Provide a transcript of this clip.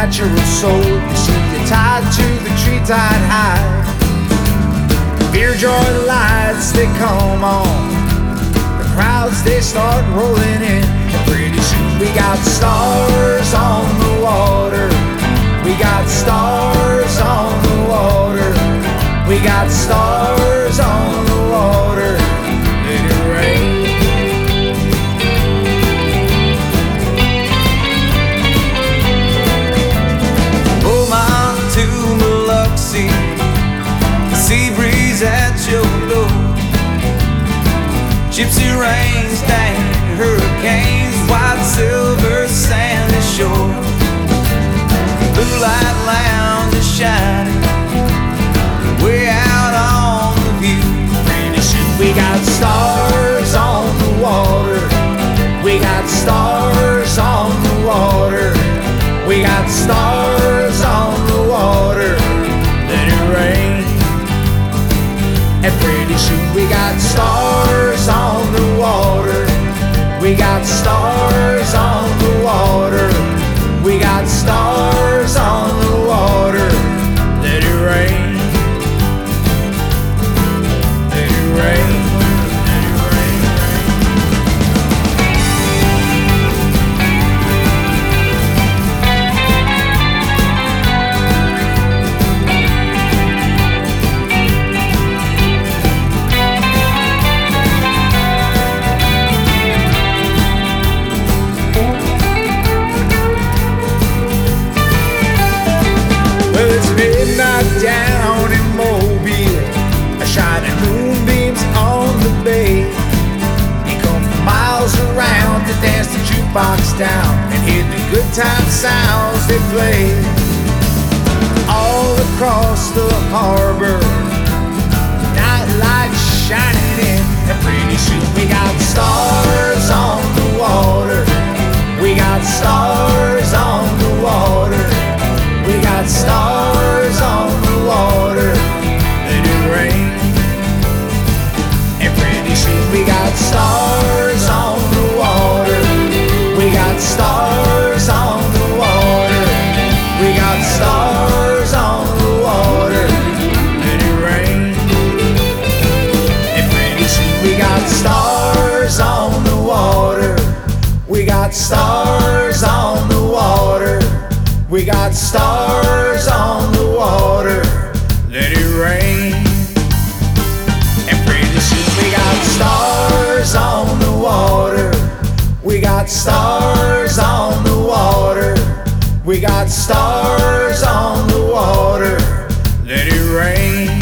natural soul. You see, you're tied to the tree tied high. Fear, joy, lights, they come on. The crowds, they start rolling in. And pretty soon we got stars on the water. We got stars on the water. We got stars on the water. Let it rain. Beaumont to Biloxi, sea breeze at your door. Gypsy rains, dang hurricanes, white silver sandy shore. Blue light lounge is shining way out on the view. Pretty soon we got stars on the water. We got stars on the water. We got stars on the water. Let it rain. And pretty soon we got stars on the water. We got stars on the water. We got stars on the water. Let it rain. Let it rain. Let it rain. Well, it's midnight down in Mobile, shining moonbeams on the bay. You come from miles around to dance the jukebox down and hear the good time sounds they play. All across the harbor, night lights shining in. And pretty soon we got stars on the water. We got stars on the water. We got stars on the water. Let it rain. And pretty soon we got stars on the water. We got stars on the water. We got stars on the water. Let it rain. And pretty soon we got stars on the water. We got stars on the water. We got stars on the water. Let it rain. And pretty soon we got stars on the water. We got stars on the water. We got stars on the water. Let it rain.